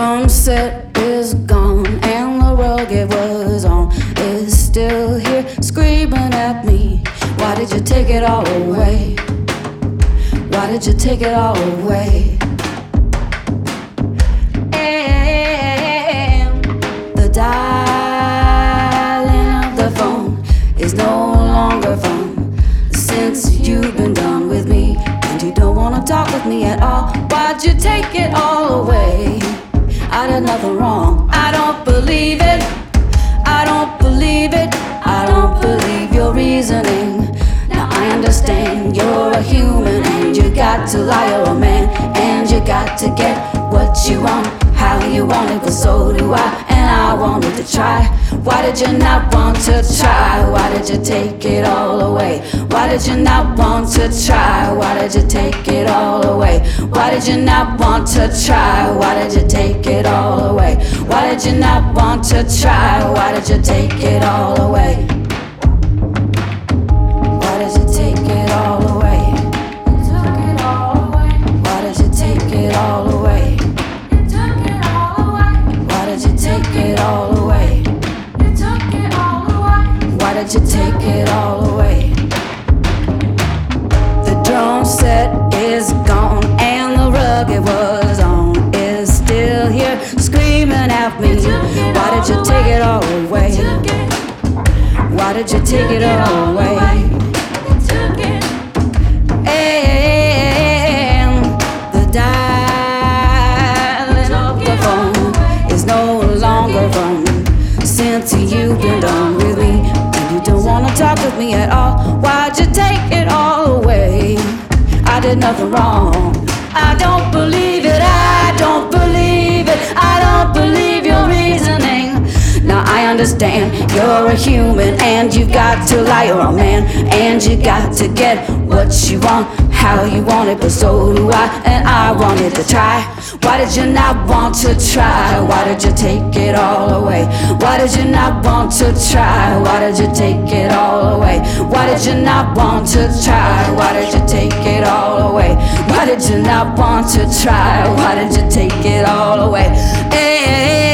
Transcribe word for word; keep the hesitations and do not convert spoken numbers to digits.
drum set is gone and the rug it was on is still here screaming at me. Why did you take it all away? Why did you take it all away? And the dialing of the phone is no longer fun since you've been done with me, and you don't wanna talk with me at all. Why'd you take it all away? I did nothing wrong. I don't believe it. I don't believe it. I don't believe your reasoning. Now I understand you're a human and you got to lie, you're a man, and you got to get what you want, how you want it, but so do I, and I wanted to try. Why did you not want to try? Why did you take it all away? Why did you not want to try? Why did you take it all away? Why did you not want to try? Why did you take it all away? Why did you not want to try? Why did you take it all away? Why did you take it all away? You took it all away. Why did you take it all away? You took it all away. Why did you take it all away? You took it all away. Why did you take it all away? The drum set is gone and the rug it was on is still here screaming at me. Why did you take it all away? Why did you take it all away? And the dialing of the phone is no longer fun since you've been done with me, and you don't wanna talk with me at all. Why'd you take it all away? I did nothing wrong. I don't believe it. I don't believe it. I don't believe your reasoning. Now I understand you're a human and you got to lie, you're a man, and you got to get what you want, how you want it, but so do I, and I wanted to try. Why did you not want to try? Why did you take it all away? Why did you not want to try? Why did you take it all away? Why did you not want to try? Why did you take it all away? Why did you not want to try? Why did you take it all away? Hey, hey, hey.